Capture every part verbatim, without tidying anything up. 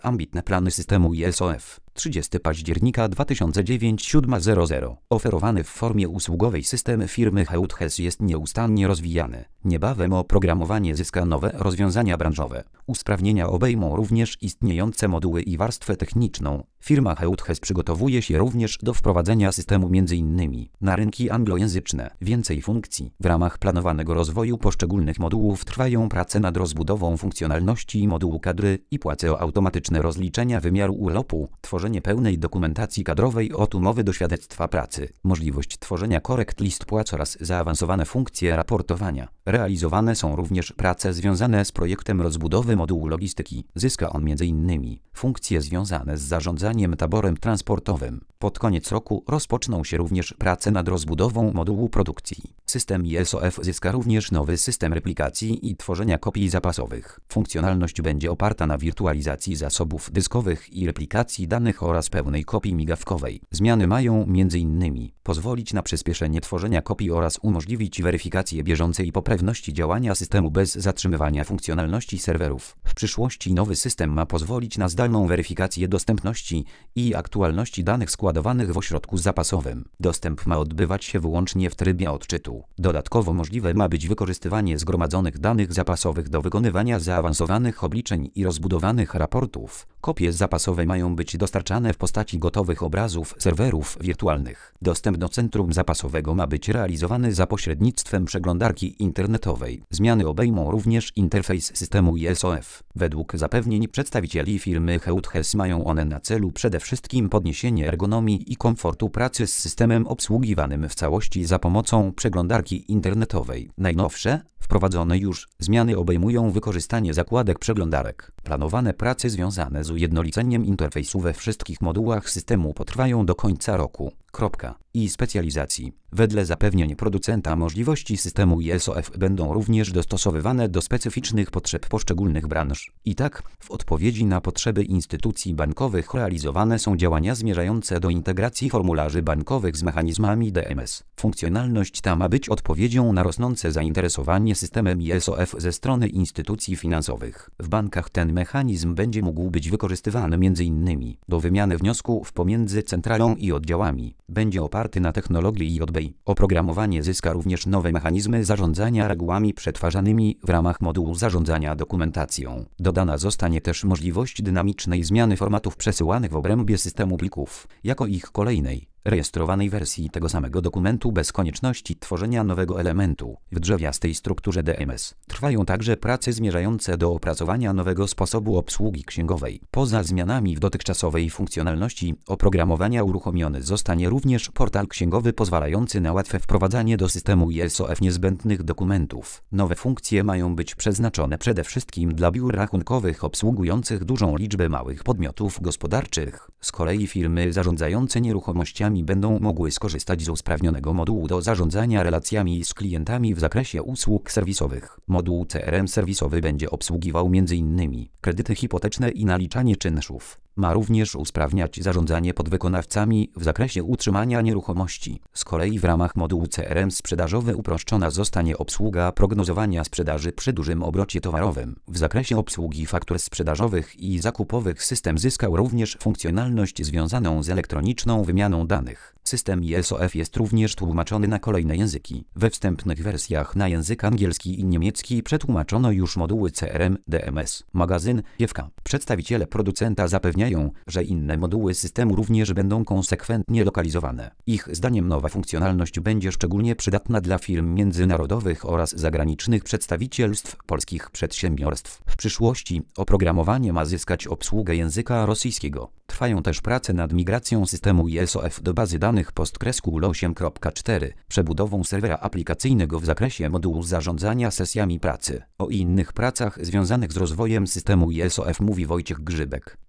Ambitne plany systemu I S O F. trzydziestego października dwa tysiące dziewięć siódma zero zero. Oferowany w formie usługowej system firmy Heuthes jest nieustannie rozwijany. Niebawem oprogramowanie zyska nowe rozwiązania branżowe. Usprawnienia obejmą również istniejące moduły i warstwę techniczną. Firma Heuthes przygotowuje się również do wprowadzenia systemu m.in. na rynki anglojęzyczne. Więcej funkcji. W ramach planowanego rozwoju poszczególnych modułów trwają prace nad rozbudową funkcjonalności modułu kadry i płace o automatyczne rozliczenia wymiaru urlopu, tworzenie pełnej dokumentacji kadrowej od umowy do świadectwa pracy, możliwość tworzenia korekt list płac oraz zaawansowane funkcje raportowania. Realizowane są również prace związane z projektem rozbudowy modułu logistyki. Zyska on m.in. funkcje związane z zarządzaniem taborem transportowym. Pod koniec roku rozpoczną się również prace nad rozbudową modułu produkcji. System I S O F zyska również nowy system replikacji i tworzenia kopii zapasowych. Funkcjonalność będzie oparta na wirtualizacji zasobów dyskowych i replikacji danych oraz pełnej kopii migawkowej. Zmiany mają m.in. pozwolić na przyspieszenie tworzenia kopii oraz umożliwić weryfikację bieżącej poprawności działania systemu bez zatrzymywania funkcjonalności serwerów. W przyszłości nowy system ma pozwolić na zdalną weryfikację dostępności i aktualności danych składowanych w ośrodku zapasowym. Dostęp ma odbywać się wyłącznie w trybie odczytu. Dodatkowo możliwe ma być wykorzystywanie zgromadzonych danych zapasowych do wykonywania zaawansowanych obliczeń i rozbudowanych raportów. Kopie zapasowe mają być dostarczane w postaci gotowych obrazów serwerów wirtualnych. Dostęp do centrum zapasowego ma być realizowany za pośrednictwem przeglądarki internetowej. Zmiany obejmą również interfejs systemu I S O F. Według zapewnień przedstawicieli firmy Heuthes mają one na celu przede wszystkim podniesienie ergonomii i komfortu pracy z systemem obsługiwanym w całości za pomocą przeglądarki internetowej. Najnowsze, wprowadzone już zmiany obejmują wykorzystanie zakładek przeglądarek. Planowane prace związane z ujednoliceniem interfejsu we wszystkich modułach systemu potrwają do końca roku. Kropka. I specjalizacji. Wedle zapewnień producenta możliwości systemu I S O F będą również dostosowywane do specyficznych potrzeb poszczególnych branż. I tak, w odpowiedzi na potrzeby instytucji bankowych realizowane są działania zmierzające do integracji formularzy bankowych z mechanizmami D M S. Funkcjonalność ta ma być odpowiedzią na rosnące zainteresowanie systemem I S O F ze strony instytucji finansowych. W bankach ten mechanizm będzie mógł być wykorzystywany m.in. do wymiany wniosków pomiędzy centralą i oddziałami. Będzie oparty na technologii J B I. Oprogramowanie zyska również nowe mechanizmy zarządzania regułami przetwarzanymi w ramach modułu zarządzania dokumentacją. Dodana zostanie też możliwość dynamicznej zmiany formatów przesyłanych w obrębie systemu plików, jako ich kolejnej, rejestrowanej wersji tego samego dokumentu bez konieczności tworzenia nowego elementu w drzewiastej strukturze D M S. Trwają także prace zmierzające do opracowania nowego sposobu obsługi księgowej. Poza zmianami w dotychczasowej funkcjonalności oprogramowania uruchomiony zostanie również portal księgowy pozwalający na łatwe wprowadzanie do systemu I S O F niezbędnych dokumentów. Nowe funkcje mają być przeznaczone przede wszystkim dla biur rachunkowych obsługujących dużą liczbę małych podmiotów gospodarczych. Z kolei firmy zarządzające nieruchomościami będą mogły skorzystać z usprawnionego modułu do zarządzania relacjami z klientami w zakresie usług serwisowych. Moduł C R M serwisowy będzie obsługiwał m.in. kredyty hipoteczne i naliczanie czynszów. Ma również usprawniać zarządzanie podwykonawcami w zakresie utrzymania nieruchomości. Z kolei w ramach modułu C R M sprzedażowy uproszczona zostanie obsługa prognozowania sprzedaży przy dużym obrocie towarowym. W zakresie obsługi faktur sprzedażowych i zakupowych system zyskał również funkcjonalność związaną z elektroniczną wymianą danych. System I S O F jest również tłumaczony na kolejne języki. We wstępnych wersjach na język angielski i niemiecki przetłumaczono już moduły C R M, D M S, magazyn, Jewka. Przedstawiciele producenta zapewniają, że inne moduły systemu również będą konsekwentnie lokalizowane. Ich zdaniem nowa funkcjonalność będzie szczególnie przydatna dla firm międzynarodowych oraz zagranicznych przedstawicielstw polskich przedsiębiorstw. W przyszłości oprogramowanie ma zyskać obsługę języka rosyjskiego. Trwają też prace nad migracją systemu I S O F do bazy danych PostgreSQL osiem kropka cztery, przebudową serwera aplikacyjnego w zakresie modułu zarządzania sesjami pracy. O innych pracach związanych z rozwojem systemu I S O F mówi Wojciech Grzybek, prezes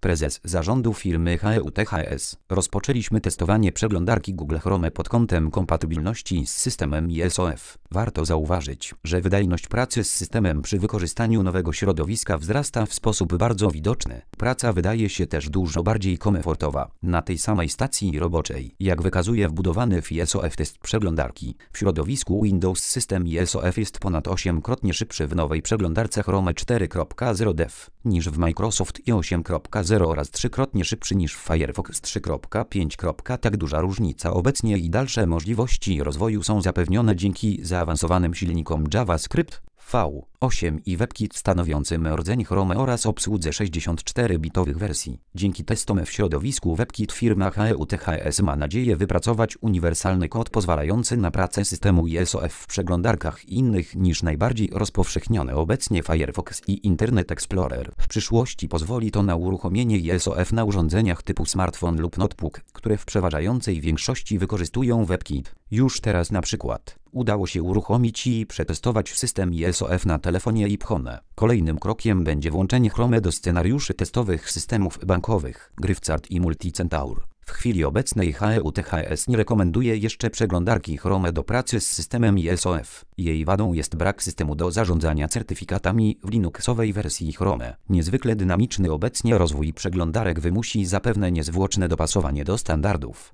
zarządu firmy H E U T H S. Rozpoczęliśmy testowanie przeglądarki Google Chrome pod kątem kompatybilności z systemem I S O F. Warto zauważyć, że wydajność pracy z systemem przy wykorzystaniu nowego środowiska wzrasta w sposób bardzo widoczny. Praca wydaje się też dużo bardziej komfortowa. Na tej samej stacji roboczej, jak wykazuje wbudowany w I S O F test przeglądarki, w środowisku Windows system I S O F jest ponad ośmiokrotnie szybszy w nowej przeglądarce Chrome cztery kropka zero Dev niż w Microsoft i osiem kropka zero oraz trzykrotnie szybszy niż w Firefox trzy kropka pięć. Tak duża różnica obecnie i dalsze możliwości rozwoju są zapewnione dzięki zaawansowanym silnikom JavaScript, V osiem i WebKit stanowiącym rdzeń Chrome oraz obsłudze sześćdziesięcioczterobitowych wersji. Dzięki testom w środowisku WebKit firma H E U T H S ma nadzieję wypracować uniwersalny kod pozwalający na pracę systemu I S O F w przeglądarkach innych niż najbardziej rozpowszechnione obecnie Firefox i Internet Explorer. W przyszłości pozwoli to na uruchomienie I S O F na urządzeniach typu smartfon lub notebook, które w przeważającej większości wykorzystują WebKit. Już teraz na przykład udało się uruchomić i przetestować system I S O F na telefonie iPhone. Kolejnym krokiem będzie włączenie Chrome do scenariuszy testowych systemów bankowych, Grifcard i Multicentaur. W chwili obecnej H E U T H S nie rekomenduje jeszcze przeglądarki Chrome do pracy z systemem I S O F. Jej wadą jest brak systemu do zarządzania certyfikatami w Linuxowej wersji Chrome. Niezwykle dynamiczny obecnie rozwój przeglądarek wymusi zapewne niezwłoczne dopasowanie do standardów.